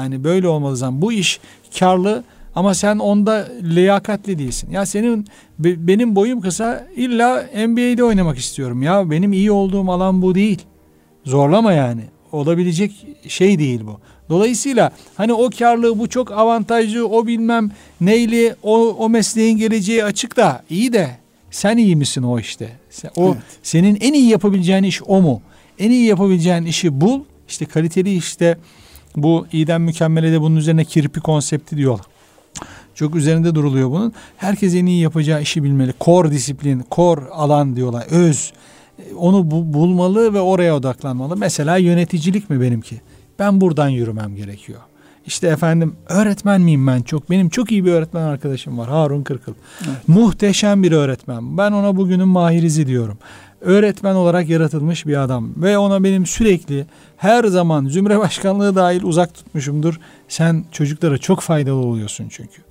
bu iş karlı ama sen onda liyakatli değilsin. Ya benim boyum kısa, illa NBA'de oynamak istiyorum. Ya benim iyi olduğum alan bu değil. Zorlama yani. Olabilecek şey değil bu. Dolayısıyla hani o karlı, bu çok avantajlı, o bilmem neyli, o mesleğin geleceği açık da iyi de sen iyi misin o işte? Senin en iyi yapabileceğin iş o mu? En iyi yapabileceğin işi bul. İşte kaliteli işte, bu iyiden mükemmele de bunun üzerine kirpi konsepti diyorlar. Çok üzerinde duruluyor bunun. Herkes en iyi yapacağı işi bilmeli. Core disiplin, core alan diyorlar. Öz. Onu bulmalı ve oraya odaklanmalı. Mesela yöneticilik mi benimki? Ben buradan yürümem gerekiyor. İşte efendim, öğretmen miyim ben? Benim çok iyi bir öğretmen arkadaşım var, Harun Kırkıl. Evet. Muhteşem bir öğretmen. Ben ona bugünün mahirizi diyorum. Öğretmen olarak yaratılmış bir adam ve ona benim sürekli, her zaman zümre başkanlığı dahil uzak tutmuşumdur. Sen çocuklara çok faydalı oluyorsun çünkü.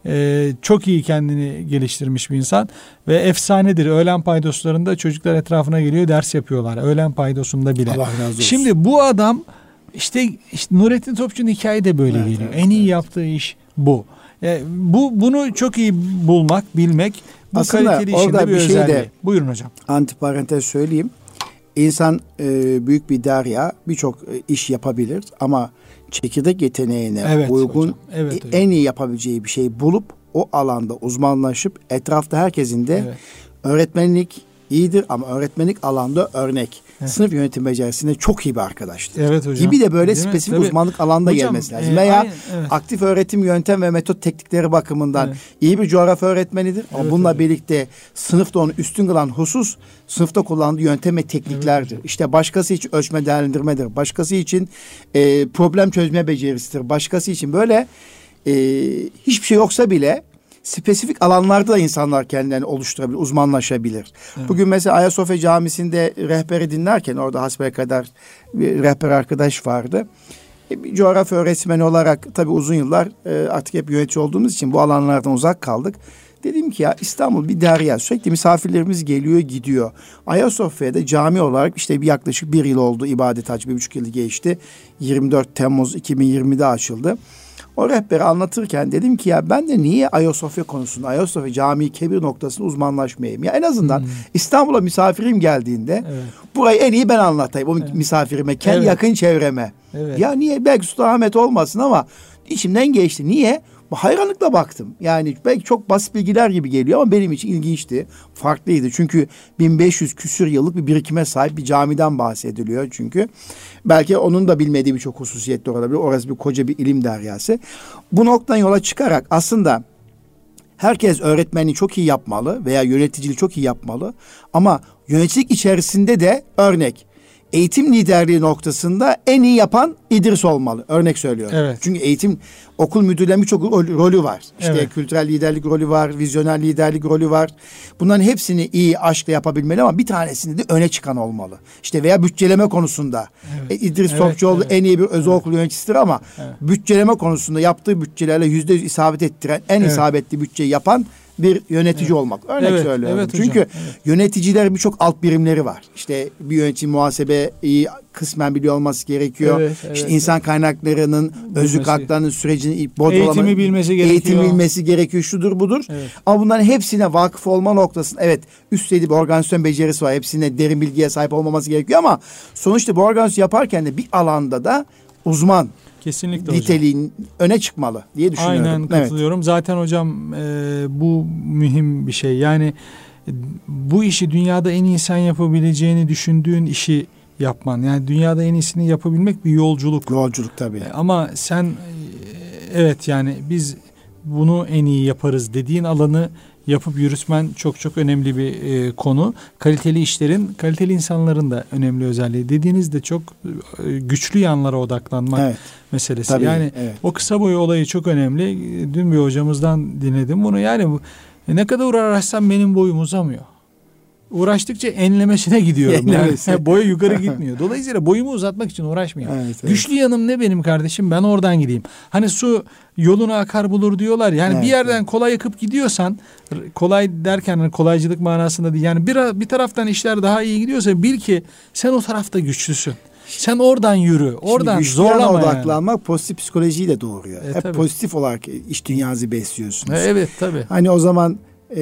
Çok iyi kendini geliştirmiş bir insan ve efsanedir. Öğlen paydoslarında çocuklar etrafına geliyor, ders yapıyorlar. Öğlen paydosunda bile. Allah razı olsun. Şimdi bu adam işte Nurettin Topçu'nun hikaye de böyle geliyor. En iyi yaptığı iş bu. Bunu çok iyi bulmak, bilmek, bu aslında kaliteli işin de bir özelliği. Buyurun hocam. Antiparantez söyleyeyim. İnsan büyük bir derya, birçok iş yapabilir ama çekirdek yeteneğine uygun en iyi yapabileceği bir şey bulup o alanda uzmanlaşıp etrafta herkesin de öğretmenlik iyidir ama öğretmenlik alanda örnek. Sınıf yönetim becerisinde çok iyi bir arkadaştır. Evet hocam. Gibi de böyle spesifik uzmanlık alanda hocam, gelmesi lazım. Veya aktif öğretim yöntem ve metot teknikleri bakımından iyi bir coğrafya öğretmenidir. Ama bununla birlikte sınıfta onu üstün kılan husus sınıfta kullandığı yöntem ve tekniklerdir. İşte başkası için ölçme değerlendirmedir. Başkası için problem çözme becerisidir. Başkası için böyle hiçbir şey yoksa bile spesifik alanlarda da insanlar kendilerini oluşturabilir, uzmanlaşabilir. Evet. Bugün mesela Ayasofya Camisi'nde rehberi dinlerken orada hasbelkader bir rehber arkadaş vardı. Bir coğrafya öğretmeni olarak tabii uzun yıllar artık hep yönetici olduğumuz için bu alanlardan uzak kaldık. Dedim ki ya İstanbul bir derya, sürekli misafirlerimiz geliyor gidiyor. Ayasofya'da cami olarak işte yaklaşık 1 yıl oldu ibadet hacı, 1,5 yılı geçti. 24 Temmuz 2020'de açıldı. O rehberi anlatırken dedim ki ya ben de niye Ayasofya konusunda, Ayasofya Camii Kebir noktasında uzmanlaşmayayım? Ya en azından İstanbul'a misafirim geldiğinde burayı en iyi ben anlatayım o misafirime, kendi yakın çevreme. Evet. Ya niye? Belki Sultanahmet olmasın ama içimden geçti. Niye? Hayranlıkla baktım. Yani belki çok basit bilgiler gibi geliyor ama benim için ilginçti. Farklıydı. Çünkü 1500 küsür yıllık bir birikime sahip bir camiden bahsediliyor çünkü. Belki onun da bilmediği birçok hususiyetler olabilir. Orası bir koca bir ilim deryası. Bu noktadan yola çıkarak aslında herkes öğretmenliği çok iyi yapmalı veya yöneticiliği çok iyi yapmalı. Ama yöneticilik içerisinde de örnek eğitim liderliği noktasında en iyi yapan İdris olmalı. Örnek söylüyorum. Evet. Çünkü eğitim okul müdürlerinin birçok rolü var. İşte evet. kültürel liderlik rolü var, vizyoner liderlik rolü var. Bunların hepsini iyi aşkla yapabilmeli ama bir tanesinde de öne çıkan olmalı. İşte veya bütçeleme konusunda. Evet. İdris Topçuoğlu en iyi bir özel okul yöneticisidir ama evet. bütçeleme konusunda yaptığı bütçelerle %100 isabet ettiren, en isabetli bütçeyi yapan bir yönetici olmak. Örnek söylüyorum. Evet, çünkü hocam, yöneticiler birçok alt birimleri var. İşte bir yönetici muhasebeyi kısmen biliyor olması gerekiyor. İşte insan kaynaklarının özlük haklarının sürecini eğitimi bilmesi gerekiyor. Eğitimi bilmesi gerekiyor. Şudur budur. Evet. Ama bunların hepsine vakıf olma noktasında üst düzey bir organizasyon becerisi var. Hepsine derin bilgiye sahip olmaması gerekiyor ama sonuçta bu organizasyon yaparken de bir alanda da uzman kesinlikle niteliğin öne çıkmalı diye düşünüyorum. Aynen katılıyorum. Evet. Zaten hocam bu mühim bir şey. Yani bu işi dünyada en iyi sen yapabileceğini düşündüğün işi yapman. Yani dünyada en iyisini yapabilmek bir yolculuk. Yolculuk tabii. Ama sen evet yani biz bunu en iyi yaparız dediğin alanı yapıp yürütmen çok çok önemli bir konu. Kaliteli işlerin, kaliteli insanların da önemli özelliği. Dediğiniz de çok güçlü yanlara odaklanmak meselesi. Tabii, yani o kısa boyu olayı çok önemli. Dün bir hocamızdan dinledim bunu. Yani ne kadar uğraşsam benim boyum uzamıyor. Uğraştıkça enlemesine gidiyorum. Yani boya yukarı gitmiyor. Dolayısıyla boyumu uzatmak için uğraşmıyorum. Güçlü yanım ne benim kardeşim? Ben oradan gideyim. Hani su yolunu akar bulur diyorlar. Yani bir yerden kolay akıp gidiyorsan, kolay derken hani kolaycılık manasında değil. Yani bir taraftan işler daha iyi gidiyorsa bil ki sen o tarafta güçlüsün. Sen oradan yürü. Oradan zorlama odaklanmak pozitif psikolojiyi de doğuruyor. Hep tabii. Pozitif olarak iş dünyası besliyorsunuz. Evet tabii. Hani o zaman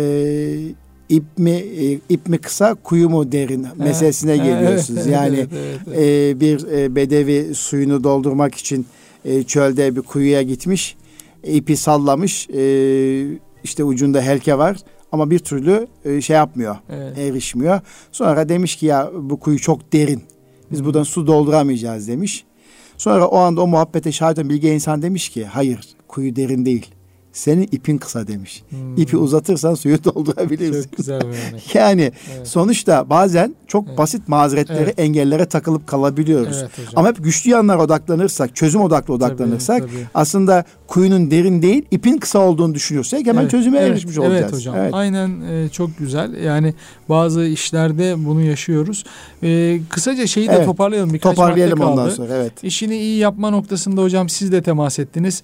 ip mi kısa, kuyu mu derin meselesine geliyorsunuz. Yani bir bedevi suyunu doldurmak için çölde bir kuyuya gitmiş, ipi sallamış, işte ucunda helke var ama bir türlü şey yapmıyor, erişmiyor. Sonra demiş ki ya bu kuyu çok derin, biz buradan su dolduramayacağız demiş. Sonra o anda o muhabbete şahit olan bilge insan demiş ki hayır, kuyu derin değil. Senin ipin kısa demiş. İpi uzatırsan suyu doldurabilirsin. Çok güzel bir örnek. Yani sonuçta bazen çok basit mazeretlere, engellere takılıp kalabiliyoruz. Ama hep güçlü yanlara odaklanırsak, çözüm odaklı odaklanırsak aslında kuyunun derin değil, ipin kısa olduğunu düşünüyorsak hemen çözüme erişmiş olacağız. Evet hocam. Aynen çok güzel. Yani bazı işlerde bunu yaşıyoruz. Kısaca şeyi de toparlayalım. Toparlayalım ondan sonra. İşini iyi yapma noktasında hocam siz de temas ettiniz.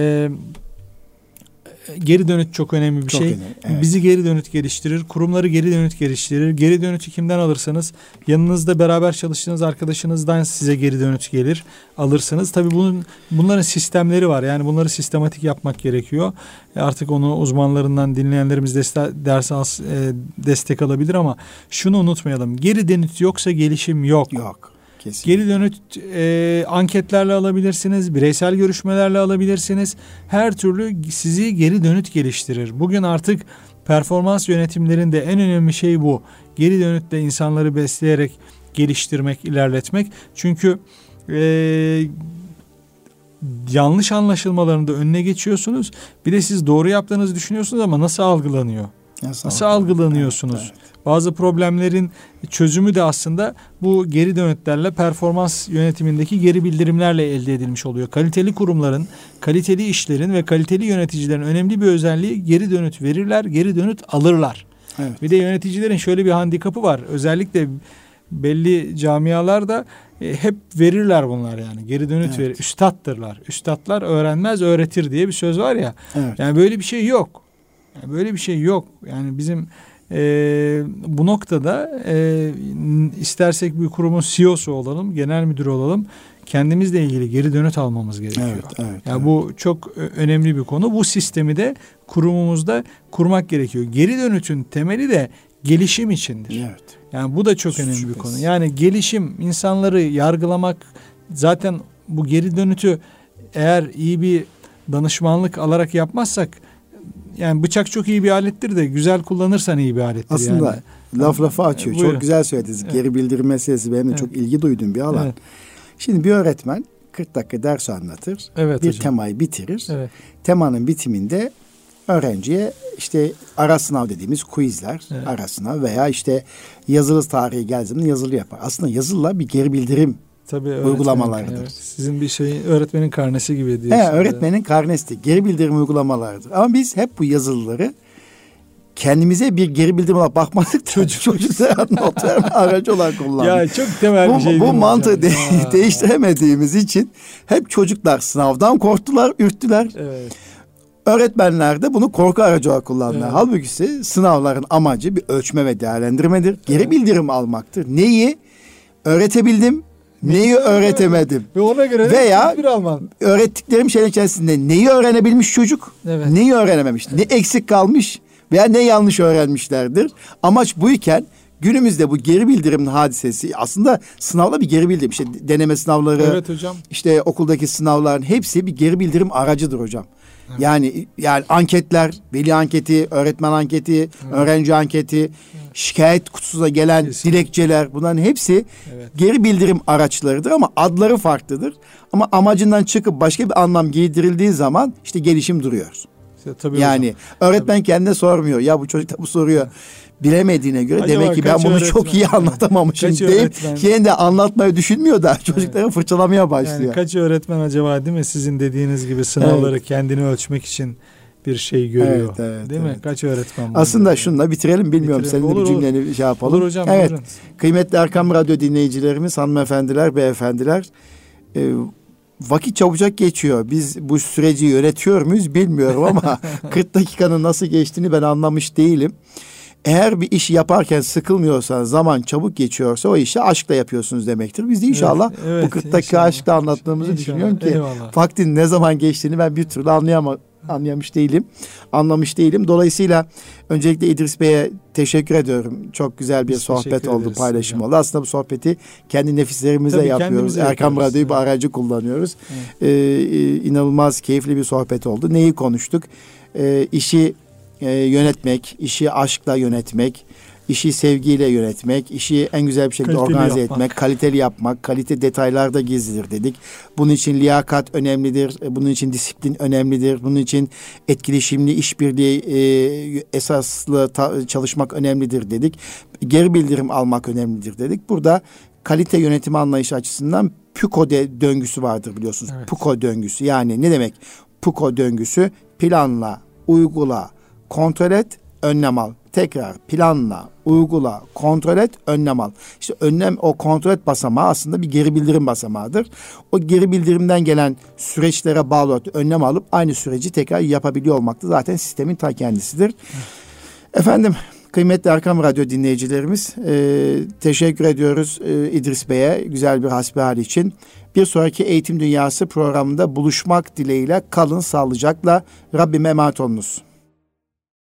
Geri dönüt çok önemli bir şey. Bizi geri dönüt geliştirir. Kurumları geri dönüt geliştirir. Geri dönütü kimden alırsanız yanınızda beraber çalıştığınız arkadaşınızdan size geri dönüt gelir. Alırsınız. Tabii bunların sistemleri var. Yani bunları sistematik yapmak gerekiyor. Artık onu uzmanlarından dinleyenlerimiz destek alabilir ama şunu unutmayalım. Geri dönüt yoksa gelişim yok. Kesinlikle. Geri dönüt anketlerle alabilirsiniz, bireysel görüşmelerle alabilirsiniz. Her türlü sizi geri dönüt geliştirir. Bugün artık performans yönetimlerinde en önemli şey bu. Geri dönütle insanları besleyerek geliştirmek, ilerletmek. Çünkü yanlış anlaşılmalarında önüne geçiyorsunuz. Bir de siz doğru yaptığınızı düşünüyorsunuz ama nasıl algılanıyor? Nasıl algılanıyorsunuz? Bazı problemlerin çözümü de aslında bu geri dönütlerle, performans yönetimindeki geri bildirimlerle elde edilmiş oluyor. Kaliteli kurumların, kaliteli işlerin ve kaliteli yöneticilerin önemli bir özelliği geri dönüt verirler, geri dönüt alırlar. Bir de yöneticilerin şöyle bir handikapı var. Özellikle belli camialarda hep verirler bunlar yani. Geri dönüt verir. Üstattırlar. Üstatlar öğrenmez, öğretir diye bir söz var ya. Yani böyle bir şey yok. Yani bizim bu noktada istersek bir kurumun CEO'su olalım, genel müdürü olalım, kendimizle ilgili geri dönüt almamız gerekiyor. Bu çok önemli bir konu. Bu sistemi de kurumumuzda kurmak gerekiyor. Geri dönütün temeli de gelişim içindir. Yani bu da çok önemli bir konu. Yani gelişim, insanları yargılamak, zaten bu geri dönütü eğer iyi bir danışmanlık alarak yapmazsak, yani bıçak çok iyi bir alettir de güzel kullanırsan iyi bir alettir. Aslında yani. laf lafı açıyor. Buyurun. Çok güzel söylediniz. Evet. Geri bildirim meselesi benim de çok ilgi duyduğum bir alan. Evet. Şimdi bir öğretmen 40 dakika ders anlatır. Evet, bir hocam. temayı bitirir. Evet. Temanın bitiminde öğrenciye işte ara sınav dediğimiz quizler, ara sınav veya işte yazılı tarihi geldiği zaman yazılı yapar. Aslında yazılı bir geri bildirim uygulamalarıdır. Evet. Sizin bir öğretmenin karnesi gibi diyorsunuz. Evet, öğretmenin karnesi, geri bildirim uygulamalarıdır. Ama biz hep bu yazılıları kendimize bir geri bildirim olarak bakmadık. Çocuklara not verme aracı olarak kullandık. Ya çok temel bir şey. Bu mantığı değiştiremediğimiz için hep çocuklar sınavdan korktular, ürktüler. Evet. Öğretmenler de bunu korku aracı olarak kullandılar. Evet. Halbuki sınavların amacı bir ölçme ve değerlendirmedir. Geri bildirim almaktır. Neyi öğretebildim, neyi öğretemedim. Ve ona göre veya öğrettiklerim şeyin içerisinde neyi öğrenebilmiş çocuk, neyi öğrenememiş, ne eksik kalmış veya ne yanlış öğrenmişlerdir. Amaç buyken günümüzde bu geri bildirim hadisesi aslında sınavla bir geri bildirim. İşte deneme sınavları, evet hocam. İşte okuldaki sınavların hepsi bir geri bildirim aracıdır hocam. Evet. Yani anketler, veli anketi, öğretmen anketi, öğrenci anketi, şikayet kutusuna gelen dilekçeler, bunların hepsi geri bildirim araçlarıdır ama adları farklıdır. Ama amacından çıkıp başka bir anlam giydirildiği zaman işte gelişim duruyor. Tabii yani hocam. Öğretmen kendine sormuyor. Ya bu çocuk da bu soruyor. Bilemediğine göre acaba demek ki ben bunu çok iyi anlatamamışım deyip kendi anlatmayı düşünmüyor da çocukları fırçalamaya başlıyor. Yani kaç öğretmen acaba değil mi sizin dediğiniz gibi sınavları kendini ölçmek için bir şey görüyor. Değil mi? Kaç öğretmen var? Aslında şununla bitirelim. Bilmiyorum senin bir cümleni şey yapalım. Olur hocam. Evet. Buyurun. Kıymetli Erkam Radyo dinleyicilerimiz, hanımefendiler, beyefendiler, vakit çabucak geçiyor. Biz bu süreci yönetiyor muyuz bilmiyorum ama 40 dakikanın nasıl geçtiğini ben anlamış değilim. Eğer bir işi yaparken sıkılmıyorsanız, zaman çabuk geçiyorsa o işi aşkla yapıyorsunuz demektir. Biz de inşallah bu 40 dakika aşkla anlattığımızı düşünüyorum ki vaktin ne zaman geçtiğini ben bir türlü anlamış değilim. Dolayısıyla öncelikle İdris Bey'e teşekkür ediyorum. Çok güzel bir sohbet oldu, paylaşım oldu. Aslında bu sohbeti kendi nefislerimizle yapıyoruz. Erkam Radyo'yu bir aracı kullanıyoruz. İnanılmaz keyifli bir sohbet oldu. Neyi konuştuk? İşi yönetmek, işi aşkla yönetmek, işi sevgiyle yönetmek, işi en güzel bir şekilde organize etmek, kaliteli yapmak, kalite detaylarda gizlidir dedik. Bunun için liyakat önemlidir, bunun için disiplin önemlidir, bunun için etkileşimli işbirliği esaslı çalışmak önemlidir dedik. Geri bildirim almak önemlidir dedik. Burada kalite yönetimi anlayışı açısından PUKO döngüsü vardır biliyorsunuz. Evet. PUKO döngüsü yani ne demek? PUKO döngüsü planla, uygula, kontrol et, önlem al. Tekrar planla, uygula, kontrol et, önlem al. İşte o kontrol et basamağı aslında bir geri bildirim basamağıdır. O geri bildirimden gelen süreçlere bağlı önlem alıp aynı süreci tekrar yapabiliyor olmak da zaten sistemin ta kendisidir. Efendim, kıymetli Erkam Radyo dinleyicilerimiz, teşekkür ediyoruz İdris Bey'e güzel bir hasbihal için. Bir sonraki Eğitim Dünyası programında buluşmak dileğiyle kalın sağlıcakla. Rabbime emanet olunuz.